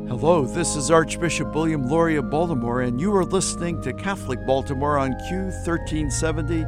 Hello, this is Archbishop William Lori of Baltimore, and you are listening to Catholic Baltimore on Q1370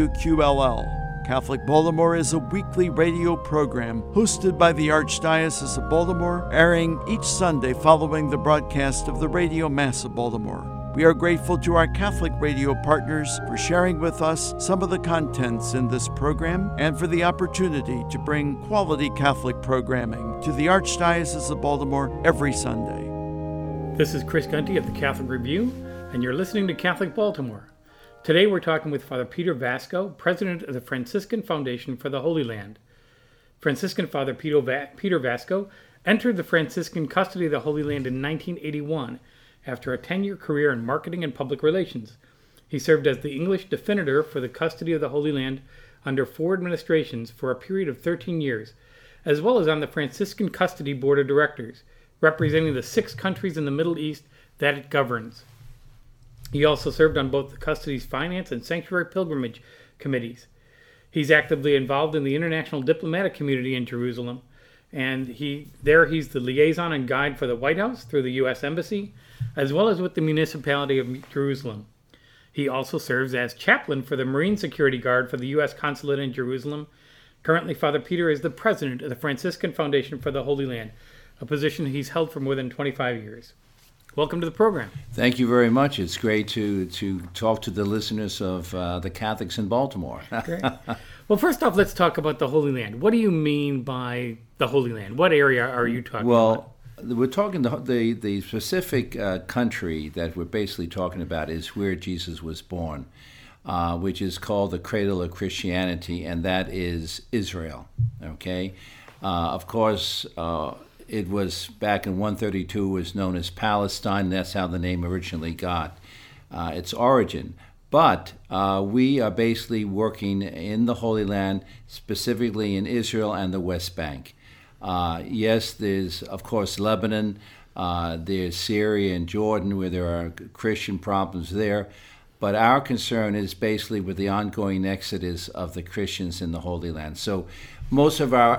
WQLL. Catholic Baltimore is a weekly radio program hosted by the Archdiocese of Baltimore, airing each Sunday following the broadcast of the Radio Mass of Baltimore. We are grateful to our Catholic radio partners for sharing with us some of the contents in this program and for the opportunity to bring quality Catholic programming to the Archdiocese of Baltimore every Sunday. This is Chris Gunty of the Catholic Review, and you're listening to Catholic Baltimore. Today we're talking with Father Peter Vasco, President of the Franciscan Foundation for the Holy Land. Franciscan Father Peter Vasco entered the Franciscan custody of the Holy Land in 1981 after a 10-year career in marketing and public relations. He served as the English definitor for the custody of the Holy Land under 4 administrations for a period of 13 years, as well as on the Franciscan Custody Board of Directors, representing the 6 countries in the Middle East that it governs. He also served on both the custody's finance and sanctuary pilgrimage committees. He's actively involved in the international diplomatic community in Jerusalem, and he's the liaison and guide for the White House through the U.S. Embassy, as well as with the municipality of Jerusalem. He also serves as chaplain for the Marine Security Guard for the U.S. Consulate in Jerusalem. Currently, Father Peter is the president of the Franciscan Foundation for the Holy Land, a position he's held for more than 25 years. Welcome to the program. Thank you very much. It's great to talk to the listeners of the Catholics in Baltimore. Great. Well, first off, let's talk about the Holy Land. What do you mean by the Holy Land? What area are you talking about? Well, we're talking the specific country that we're basically talking about is where Jesus was born, which is called the cradle of Christianity, and that is Israel. Okay, of course. It was back in 132, was known as Palestine. That's how the name originally got its origin. But we are basically working in the Holy Land, specifically in Israel and the West Bank. Yes, there's, of course, Lebanon. There's Syria and Jordan, where there are Christian problems there. But our concern is basically with the ongoing exodus of the Christians in the Holy Land. So most of our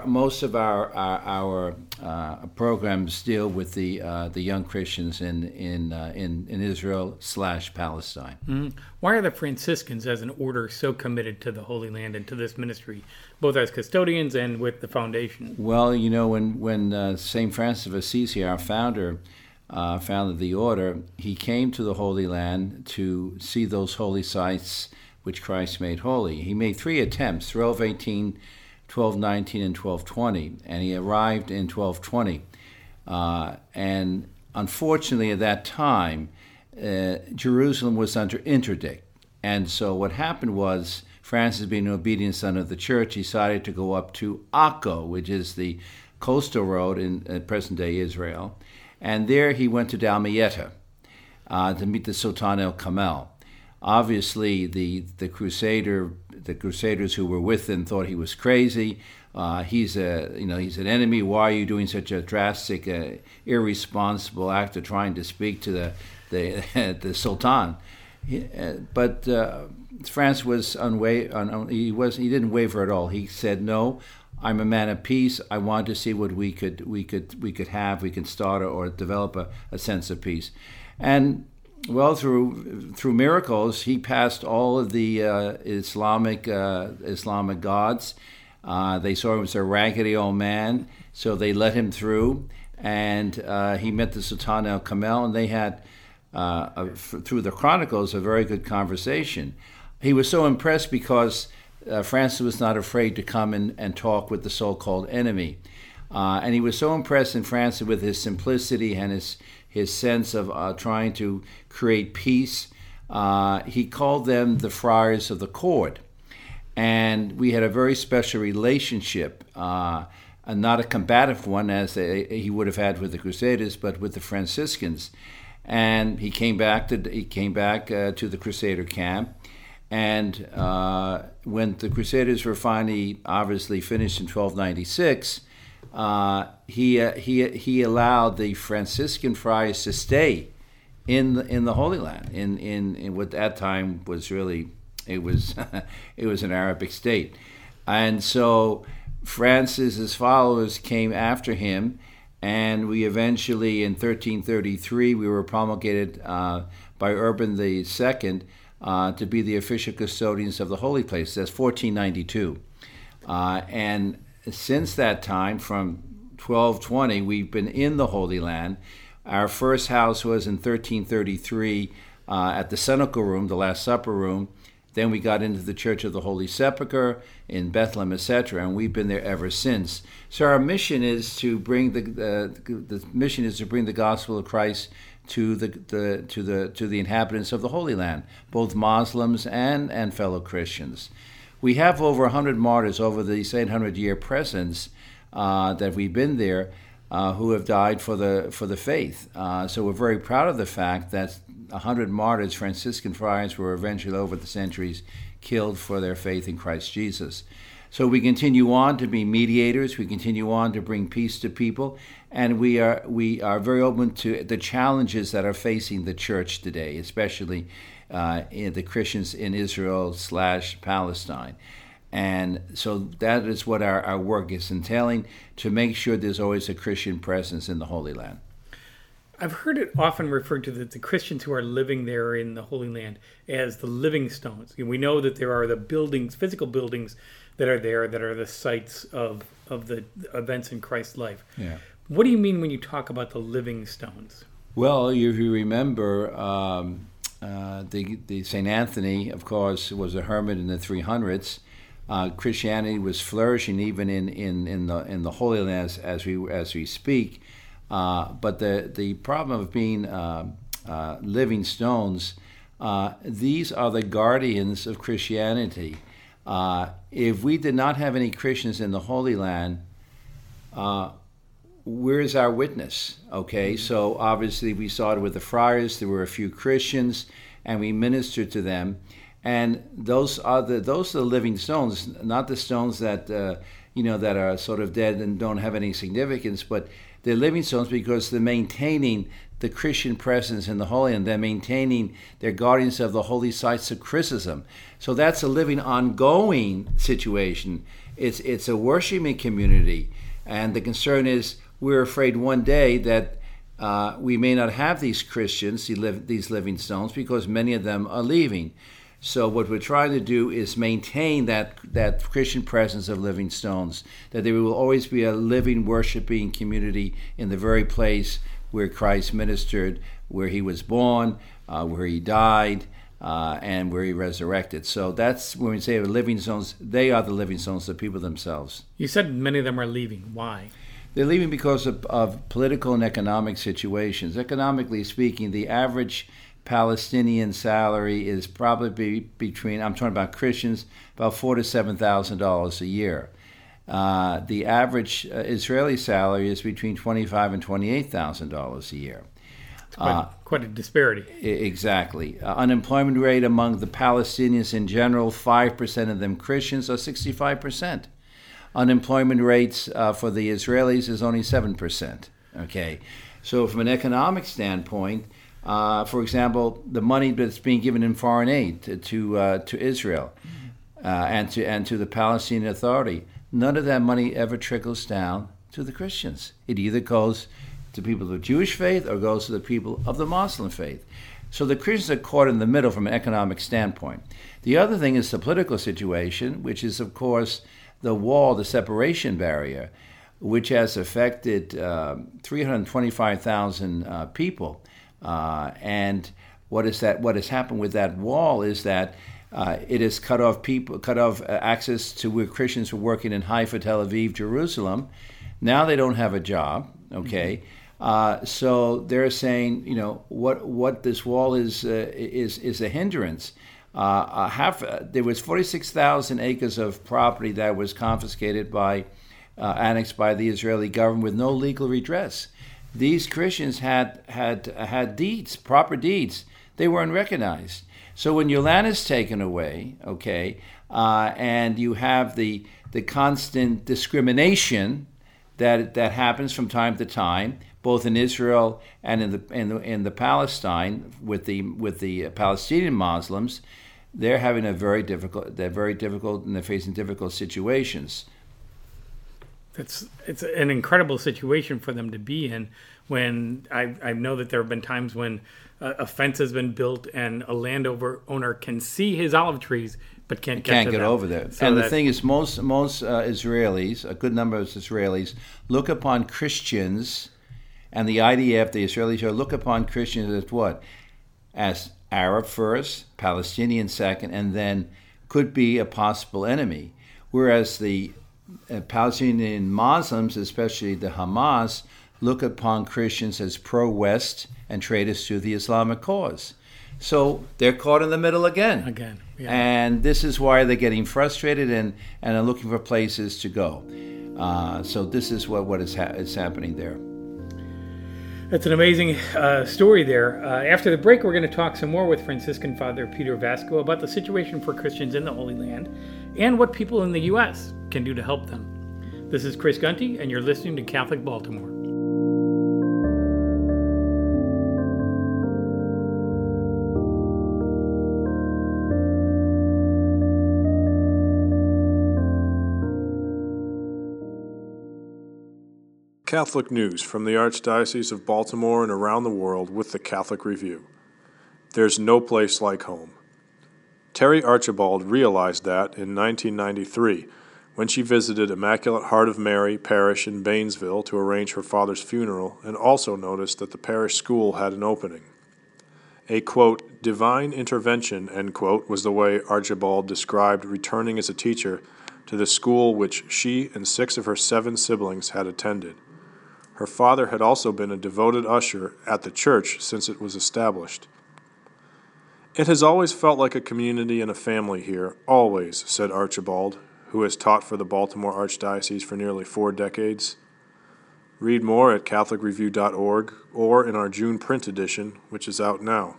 programs deal with the young Christians in Israel/Palestine. Mm-hmm. Why are the Franciscans as an order so committed to the Holy Land and to this ministry, both as custodians and with the foundation? Well, you know, when St. Francis of Assisi, our founder, founded the order, he came to the Holy Land to see those holy sites which Christ made holy. He made 3 attempts, 1218, 1219, and 1220, and he arrived in 1220. And unfortunately at that time, Jerusalem was under interdict. And so what happened was, Francis, being an obedient son of the church, decided to go up to Akko, which is the coastal road in present-day Israel. And there he went to Damietta to meet the Sultan el-Kamel. Obviously, the crusaders who were with him thought he was crazy. He's an enemy. Why are you doing such a drastic, irresponsible act of trying to speak to the Sultan? But Francis was he didn't waver at all. He said, "No, I'm a man of peace. I want to see what we can start or develop a sense of peace." And well, through miracles, he passed all of the Islamic gods. They saw him as a raggedy old man, so they let him through, and he met the Sultan el-Kamel, and they had, through the chronicles, a very good conversation. He was so impressed because Francis was not afraid to come and talk with the so-called enemy. And he was so impressed in Francis with his simplicity and his sense of trying to create peace. He called them the Friars of the Cord. And we had a very special relationship, and not a combative one as he would have had with the Crusaders, but with the Franciscans. And he came back to the Crusader camp. And when the Crusaders were finally, obviously, finished in 1296, he allowed the Franciscan friars to stay in the Holy Land, in what that time was really it was an Arabic state, and so Francis's followers came after him, and we eventually, in 1333, we were promulgated by Urban II to be the official custodians of the holy place. That's 1492. And since that time, from 1220, we've been in the Holy Land. Our first house was in 1333 at the Cenacle Room, the Last Supper Room. Then we got into the Church of the Holy Sepulchre in Bethlehem, etc., and we've been there ever since. So our mission is to bring the mission is to bring the gospel of Christ to the inhabitants of the Holy Land, both Muslims and fellow Christians. We have over 100 martyrs over these 800-year presence that we've been there, who have died for the faith. So we're very proud of the fact that 100 martyrs, Franciscan friars, were eventually over the centuries killed for their faith in Christ Jesus. So we continue on to be mediators. We continue on to bring peace to people, and we are very open to the challenges that are facing the church today, especially in the Christians in Israel/Palestine. And so that is what our work is entailing, to make sure there's always a Christian presence in the Holy Land. I've heard it often referred to the Christians who are living there in the Holy Land as the living stones. We know that there are the buildings, physical buildings that are there, that are the sites of the events in Christ's life. Yeah. What do you mean when you talk about the living stones? Well, if you remember, the St. Anthony, of course, was a hermit in the 300s. Christianity was flourishing even in the Holy Land as we speak. But the problem of being living stones, these are the guardians of Christianity. If we did not have any Christians in the Holy Land, where is our witness? Okay, so obviously we started with the friars. There were a few Christians, and we ministered to them. And those are the living stones, not the stones that that are sort of dead and don't have any significance, but they're living stones because they're maintaining the Christian presence in the Holy Land. They're maintaining, they're guardians of the holy sites of Christendom. So that's a living, ongoing situation. It's a worshiping community, and the concern is we're afraid one day that we may not have these Christians, these living stones, because many of them are leaving. So what we're trying to do is maintain that Christian presence of living stones, that there will always be a living, worshiping community in the very place where Christ ministered, where he was born, where he died, and where he resurrected. So that's when we say living stones, they are the living stones, the people themselves. You said many of them are leaving. Why? They're leaving because of political and economic situations. Economically speaking, the average Palestinian salary is probably between, I'm talking about Christians, about $4,000 to $7,000 a year. The average Israeli salary is between $25,000 and $28,000 a year. Quite a disparity. Exactly. Unemployment rate among the Palestinians in general, 5% of them Christians, are 65%. Unemployment rates for the Israelis is only 7%. Okay, so from an economic standpoint, for example, the money that's being given in foreign aid to Israel and to the Palestinian Authority, none of that money ever trickles down to the Christians. It either goes to people of the Jewish faith or goes to the people of the Muslim faith. So the Christians are caught in the middle from an economic standpoint. The other thing is the political situation, which is, of course, the wall, the separation barrier, which has affected 325,000 people. And what has happened with that wall is that it has cut off access to where Christians were working in Haifa, Tel Aviv, Jerusalem. Now they don't have a job. Okay, so they're saying, what this wall is a hindrance. There was 46,000 acres of property that was confiscated annexed by the Israeli government with no legal redress. These Christians had deeds, proper deeds. They weren't recognized. So when your land is taken away, okay, and you have the constant discrimination that happens from time to time, both in Israel and in the Palestine with the Palestinian Muslims, they're very difficult and they're facing difficult situations. It's an incredible situation for them to be in. When I know that there have been times when a fence has been built and a landowner can see his olive trees but can't get over there. So and the thing is, most Israelis, a good number of Israelis, look upon Christians, and the IDF, the Israelis, look upon Christians as what? As Arab first, Palestinian second, and then could be a possible enemy. Whereas the Palestinian Muslims, especially the Hamas, look upon Christians as pro-West and traitors to the Islamic cause. So they're caught in the middle again. Yeah. And this is why they're getting frustrated and are looking for places to go. So this is what is happening there. That's an amazing story there. After the break, we're going to talk some more with Franciscan Father Peter Vasco about the situation for Christians in the Holy Land and what people in the U.S. can do to help them. This is Chris Gunty, and you're listening to Catholic Baltimore. Catholic news from the Archdiocese of Baltimore and around the world with the Catholic Review. There's no place like home. Terry Archibald realized that in 1993 when she visited Immaculate Heart of Mary Parish in Baynesville to arrange her father's funeral, and also noticed that the parish school had an opening. A, quote, divine intervention, end quote, was the way Archibald described returning as a teacher to the school which she and 6 of her 7 siblings had attended. Her father had also been a devoted usher at the church since it was established. It has always felt like a community and a family here, always, said Archibald, who has taught for the Baltimore Archdiocese for nearly 4 decades. Read more at catholicreview.org or in our June print edition, which is out now.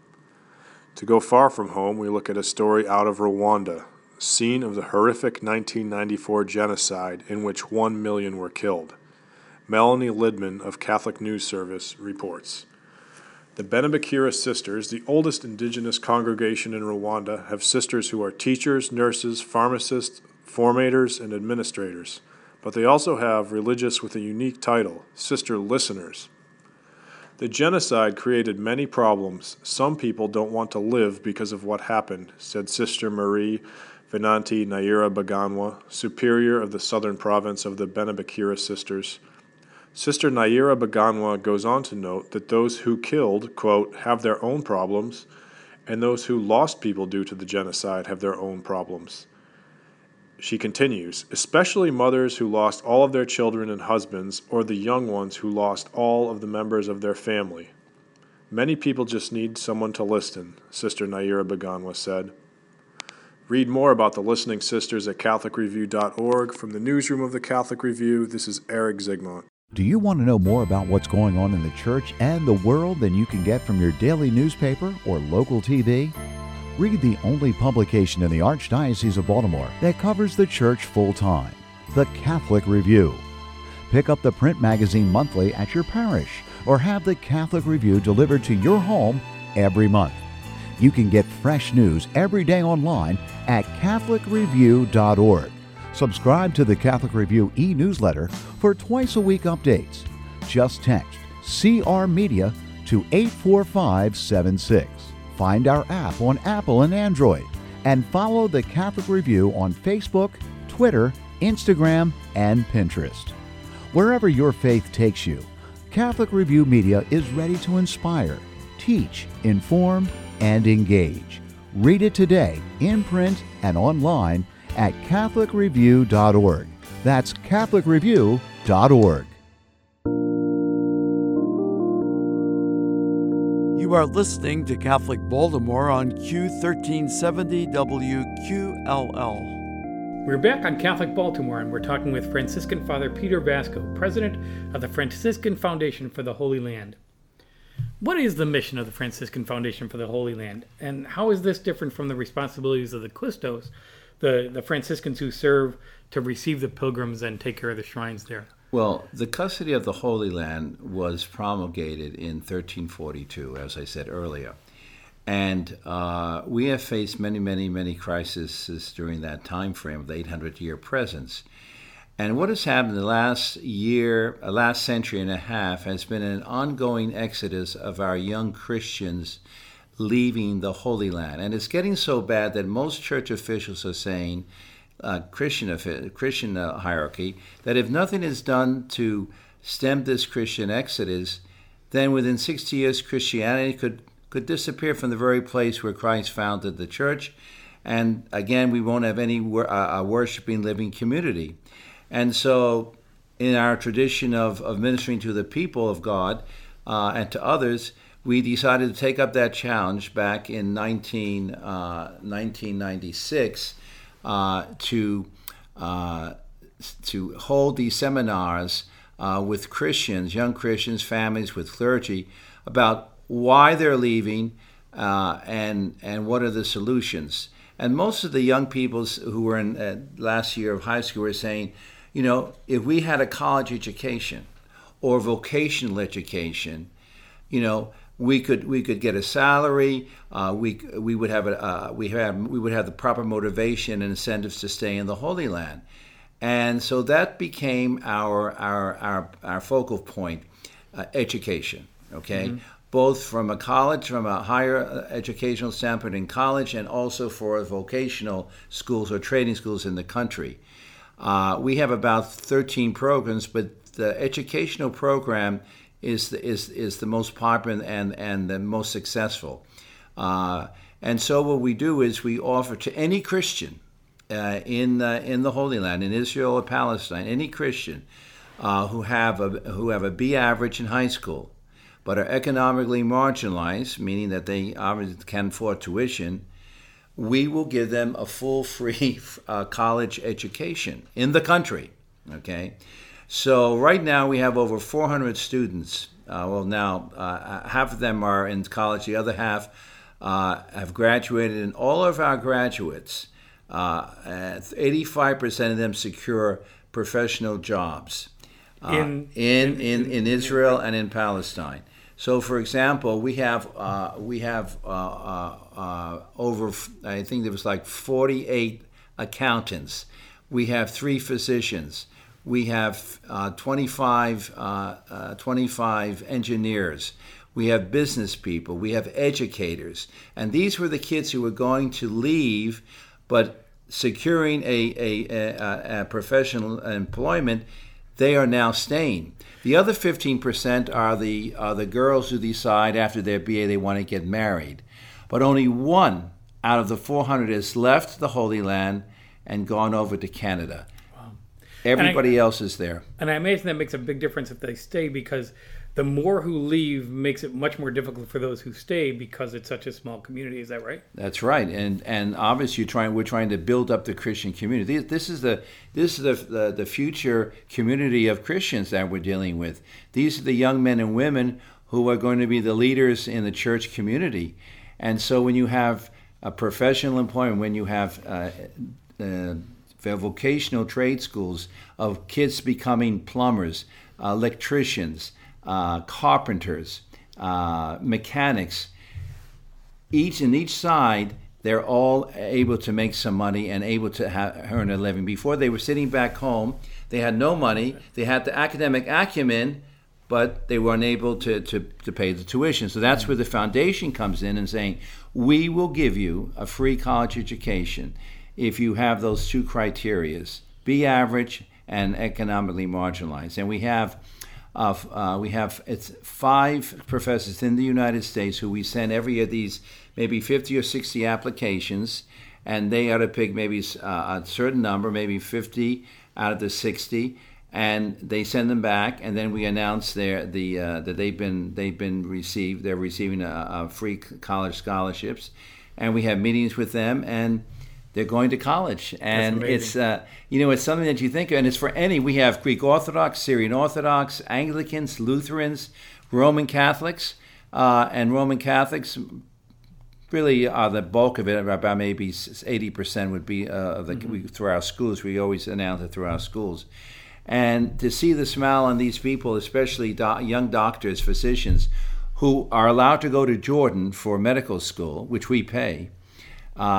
To go far from home, we look at a story out of Rwanda, scene of the horrific 1994 genocide in which 1 million were killed. Melanie Lidman of Catholic News Service reports. The Benebikira Sisters, the oldest indigenous congregation in Rwanda, have sisters who are teachers, nurses, pharmacists, formators, and administrators. But they also have religious with a unique title, Sister Listeners. The genocide created many problems. Some people don't want to live because of what happened, said Sister Marie Venanti Naira Baganwa, superior of the southern province of the Benebikira Sisters. Sister Naira Baganwa goes on to note that those who killed, quote, have their own problems, and those who lost people due to the genocide have their own problems. She continues, especially mothers who lost all of their children and husbands, or the young ones who lost all of the members of their family. Many people just need someone to listen, Sister Naira Baganwa said. Read more about the Listening Sisters at catholicreview.org. From the newsroom of the Catholic Review, this is Eric Zigmont. Do you want to know more about what's going on in the church and the world than you can get from your daily newspaper or local TV? Read the only publication in the Archdiocese of Baltimore that covers the church full-time, the Catholic Review. Pick up the print magazine monthly at your parish or have the Catholic Review delivered to your home every month. You can get fresh news every day online at catholicreview.org. Subscribe to the Catholic Review e-newsletter for twice-a-week updates. Just text CR Media to 84576. Find our app on Apple and Android, and follow the Catholic Review on Facebook, Twitter, Instagram, and Pinterest. Wherever your faith takes you, Catholic Review Media is ready to inspire, teach, inform, and engage. Read it today in print and online at catholicreview.org. That's catholicreview.org. You are listening to Catholic Baltimore on Q1370 WQLL. We're back on Catholic Baltimore, and we're talking with Franciscan Father Peter Vasco, president of the Franciscan Foundation for the Holy Land. What is the mission of the Franciscan Foundation for the Holy Land, and how is this different from the responsibilities of the Custos, the Franciscans who serve to receive the pilgrims and take care of the shrines there? Well, the custody of the Holy Land was promulgated in 1342, as I said earlier. And we have faced many crises during that time frame of the 800-year presence. And what has happened in the last century and a half has been an ongoing exodus of our young Christians leaving the Holy Land. And it's getting so bad that most church officials are saying, Christian hierarchy, that if nothing is done to stem this Christian exodus, then within 60 years Christianity could disappear from the very place where Christ founded the church. And again, we won't have any worshiping living community. And so in our tradition of ministering to the people of God and to others, we decided to take up that challenge back in 1996 to hold these seminars with Christians, young Christians, families, with clergy, about why they're leaving and what are the solutions. And most of the young people who were in last year of high school were saying, if we had a college education or vocational education, we could get a salary. We would have the proper motivation and incentives to stay in the Holy Land, and so that became our focal point, education. Okay, mm-hmm. Both from a higher educational standpoint in college, and also for vocational schools or training schools in the country. We have about 13 programs, but the educational program is the most popular and the most successful. And so what we do is we offer to any Christian in the Holy Land, in Israel or Palestine, any Christian who have a B average in high school, but are economically marginalized, meaning that they obviously can't afford tuition, we will give them a full free college education in the country. Okay. So right now we have over 400 students. Half of them are in college. The other half have graduated, and all of our graduates, 85% of them secure professional jobs in Israel and in Palestine. So, for example, we have over, I think there was like 48 accountants. We have 3 physicians. We have 25 engineers. We have business people. We have educators. And these were the kids who were going to leave, but securing a professional employment, they are now staying. The other 15% are the girls who decide after their BA they want to get married. But only 1 out of the 400 has left the Holy Land and gone over to Canada. Everybody else is there. And I imagine that makes a big difference if they stay, because the more who leave makes it much more difficult for those who stay because it's such a small community. Is that right? That's right. And obviously we're trying to build up the Christian community. This is the future community of Christians that we're dealing with. These are the young men and women who are going to be the leaders in the church community. And so when you have a professional employment, when you have vocational trade schools of kids becoming plumbers, electricians, carpenters, mechanics, each side, they're all able to make some money and able to earn a living. Before, they were sitting back home, they had no money, they had the academic acumen, but they weren't able to pay the tuition. So that's where the foundation comes in and saying, we will give you a free college education if you have those 2 criterias, be average and economically marginalized. And we have 5 professors in the United States who we send every of these maybe 50 or 60 applications, and they ought to pick maybe a certain number, maybe 50 out of the 60, and they send them back, and then we announce that they're receiving a free college scholarships, and we have meetings with them, and they're going to college. And it's it's something that you think of, and it's for any. We have Greek Orthodox, Syrian Orthodox, Anglicans, Lutherans, Roman Catholics, and Roman Catholics really are the bulk of it. About maybe 80% would be through our schools. We always announce it through our schools. And to see the smile on these people, especially young doctors, physicians, who are allowed to go to Jordan for medical school, which we pay,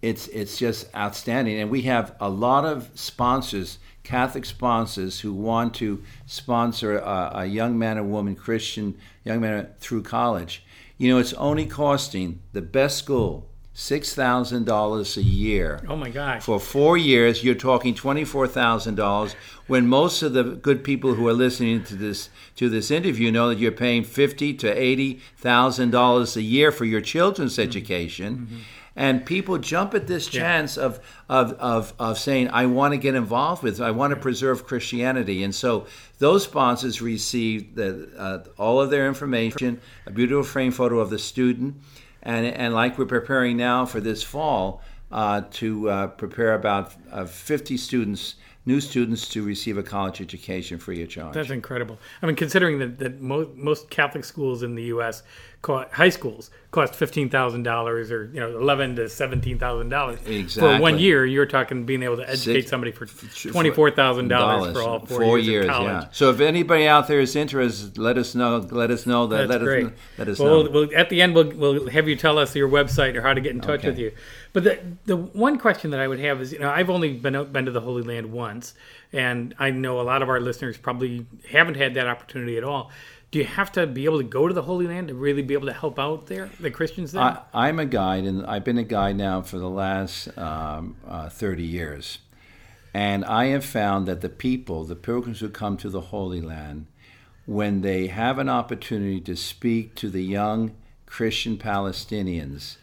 it's just outstanding. And we have a lot of sponsors, Catholic sponsors, who want to sponsor a young man or woman, Christian young man, through college. It's only costing the best school $6,000 a year. Oh my gosh! For 4 years, you're talking $24,000. When most of the good people who are listening to this interview know that you're paying $50,000 to $80,000 a year for your children's education. Mm-hmm. And people jump at this chance of saying, I want to get involved with, I want to preserve Christianity. And so those sponsors receive all of their information, a beautiful frame photo of the student, and like we're preparing now for this fall, to prepare about 50 students, new students, to receive a college education free of charge. That's incredible. I mean, considering that most Catholic schools in the U.S., high schools, cost $15,000 or $11,000 to $17,000 exactly. For 1 year. You're talking being able to educate somebody for $24,000 for all 4 years of college. Yeah. So if anybody out there is interested, let us know. Let us know. That's great. Let us know. Well, at the end, we'll have you tell us your website or how to get in touch with you. But the one question that I would have is, I've only been to the Holy Land once, and I know a lot of our listeners probably haven't had that opportunity at all. Do you have to be able to go to the Holy Land to really be able to help out there, the Christians there? I'm a guide, and I've been a guide now for the last 30 years. And I have found that the pilgrims who come to the Holy Land, when they have an opportunity to speak to the young Christian Palestinians,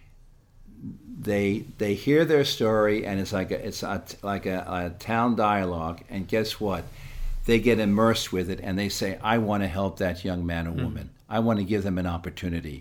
they hear their story, and it's like a town dialogue. And guess what? They get immersed with it, and they say, I want to help that young man or woman. I want to give them an opportunity.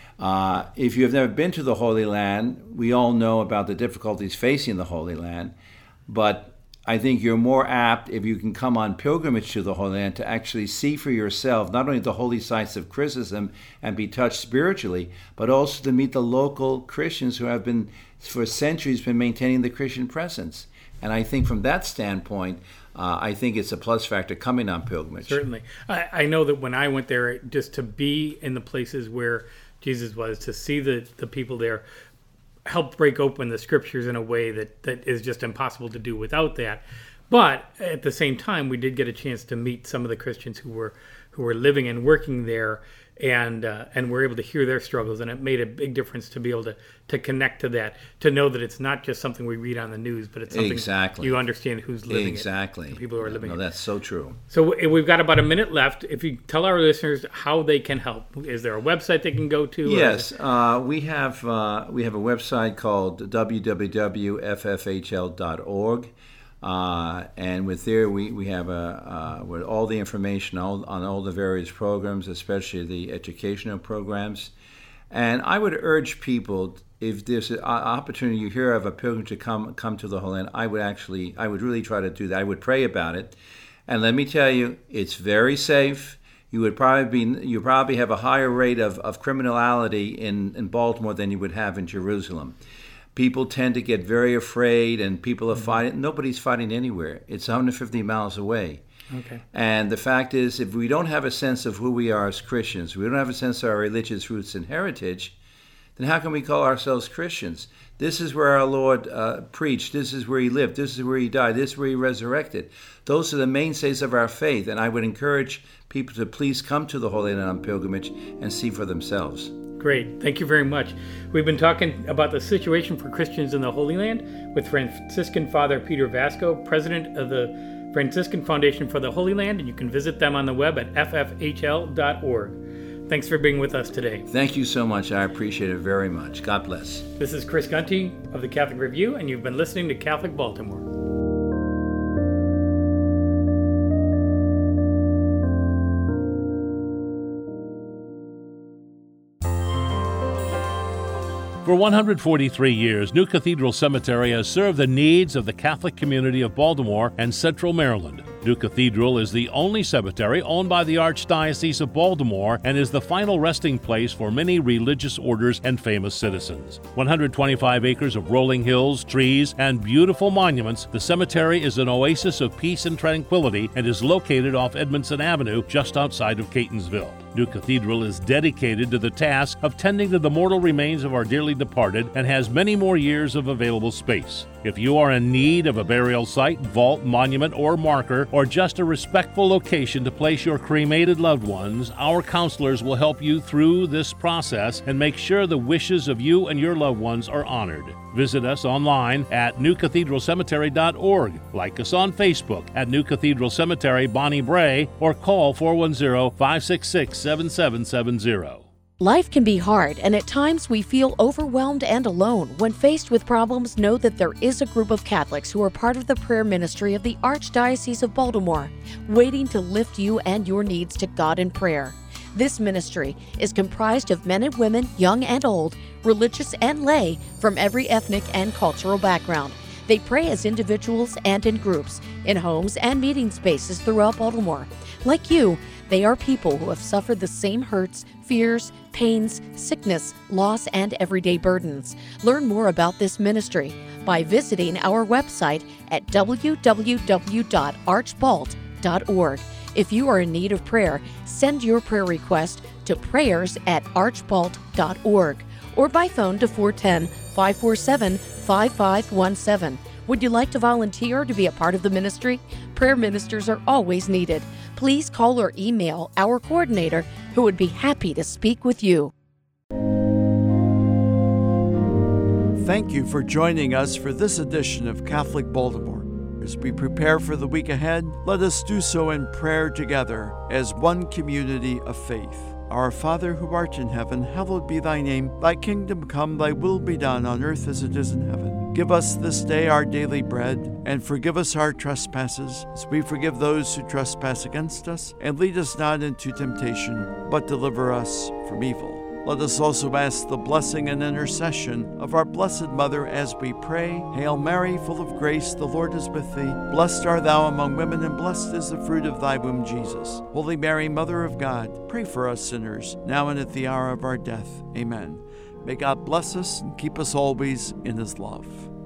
If you've never been to the Holy Land, we all know about the difficulties facing the Holy Land, but I think you're more apt, if you can come on pilgrimage to the Holy Land, to actually see for yourself not only the holy sites of Christendom and be touched spiritually, but also to meet the local Christians who have been, for centuries, been maintaining the Christian presence. And I think from that standpoint, I think it's a plus factor coming on pilgrimage. Certainly. I know that when I went there, just to be in the places where Jesus was, to see the people there, helped break open the scriptures in a way that is just impossible to do without that. But at the same time, we did get a chance to meet some of the Christians who were living and working there, and were able to hear their struggles, and it made a big difference to be able to connect to that, to know that it's not just something we read on the news, but it's something you understand who's living it. The people who are living it. That's so true. So we've got about a minute left. If you tell our listeners how they can help, is there a website they can go to? Yes, we have a website called www.ffhl.org. And with there, we have with all the information on all the various programs, especially the educational programs. And I would urge people, if there's an opportunity you hear of a pilgrim to come to the Holy Land, I would really try to do that. I would pray about it. And let me tell you, it's very safe. You probably have a higher rate of criminality in Baltimore than you would have in Jerusalem. People tend to get very afraid, and people are fighting. Nobody's fighting anywhere. It's 150 miles away. Okay. And the fact is, if we don't have a sense of who we are as Christians, we don't have a sense of our religious roots and heritage, then how can we call ourselves Christians? This is where our Lord preached. This is where he lived. This is where he died. This is where he resurrected. Those are the mainstays of our faith, and I would encourage people to please come to the Holy Land on pilgrimage and see for themselves. Great. Thank you very much. We've been talking about the situation for Christians in the Holy Land with Franciscan Father Peter Vasco, president of the Franciscan Foundation for the Holy Land, and you can visit them on the web at ffhl.org. Thanks for being with us today. Thank you so much. I appreciate it very much. God bless. This is Chris Gunty of the Catholic Review, and you've been listening to Catholic Baltimore. For 143 years, New Cathedral Cemetery has served the needs of the Catholic community of Baltimore and Central Maryland. New Cathedral is the only cemetery owned by the Archdiocese of Baltimore and is the final resting place for many religious orders and famous citizens. 125 acres of rolling hills, trees, and beautiful monuments, the cemetery is an oasis of peace and tranquility and is located off Edmondson Avenue just outside of Catonsville. New Cathedral is dedicated to the task of tending to the mortal remains of our dearly departed and has many more years of available space. If you are in need of a burial site, vault, monument, or marker, or just a respectful location to place your cremated loved ones, our counselors will help you through this process and make sure the wishes of you and your loved ones are honored. Visit us online at newcathedralcemetery.org. Like us on Facebook at New Cathedral Cemetery, Bonnie Bray, or call 410-566-7770. Life can be hard, and at times we feel overwhelmed and alone. When faced with problems, know that there is a group of Catholics who are part of the prayer ministry of the Archdiocese of Baltimore, waiting to lift you and your needs to God in prayer. This ministry is comprised of men and women, young and old, religious and lay, from every ethnic and cultural background. They pray as individuals and in groups, in homes and meeting spaces throughout Baltimore. Like you, they are people who have suffered the same hurts, fears, pains, sickness, loss, and everyday burdens. Learn more about this ministry by visiting our website at www.archbalt.org. If you are in need of prayer, send your prayer request to prayers@archbalt.org or by phone to 410-547-5517. Would you like to volunteer to be a part of the ministry? Prayer ministers are always needed. Please call or email our coordinator, who would be happy to speak with you. Thank you for joining us for this edition of Catholic Baltimore. As we prepare for the week ahead, let us do so in prayer together as one community of faith. Our Father who art in heaven, hallowed be thy name. Thy kingdom come, thy will be done on earth as it is in heaven. Give us this day our daily bread, and forgive us our trespasses, as we forgive those who trespass against us. And lead us not into temptation, but deliver us from evil. Let us also ask the blessing and intercession of our Blessed Mother as we pray. Hail Mary, full of grace, the Lord is with thee. Blessed art thou among women, and blessed is the fruit of thy womb, Jesus. Holy Mary, Mother of God, pray for us sinners, now and at the hour of our death. Amen. May God bless us and keep us always in his love.